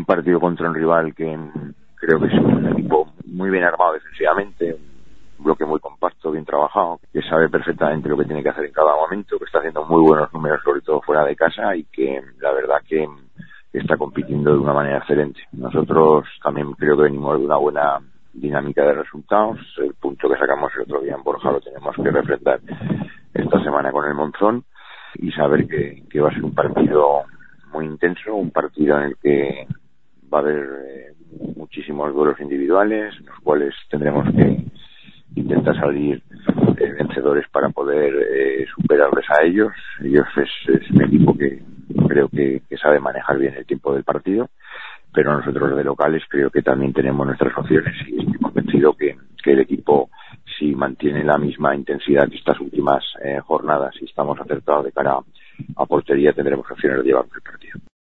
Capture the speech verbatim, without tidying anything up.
partido contra un rival que creo que es un equipo muy bien armado defensivamente, un bloque muy compacto, bien trabajado, que sabe perfectamente lo que tiene que hacer en cada momento, que está haciendo muy buenos números, sobre todo fuera de casa, y que la verdad que está compitiendo de una manera excelente. Nosotros también creo que venimos de una buena dinámica de resultados. El punto que sacamos el otro día en Borja lo tenemos que refrendar esta semana con el Monzón y saber que, que va a ser un partido muy intenso, un partido en el que va a haber eh, muchísimos duelos individuales, en los cuales tendremos que intentar salir eh, vencedores para poder eh, superarles a ellos. Ellos es, es un equipo que creo que, que sabe manejar bien el tiempo del partido, pero nosotros de locales creo que también tenemos nuestras opciones y estoy convencido que, que el equipo, si mantiene la misma intensidad que estas últimas eh, jornadas y estamos acertados de cara a, a portería, tendremos opciones de llevarnos el partido.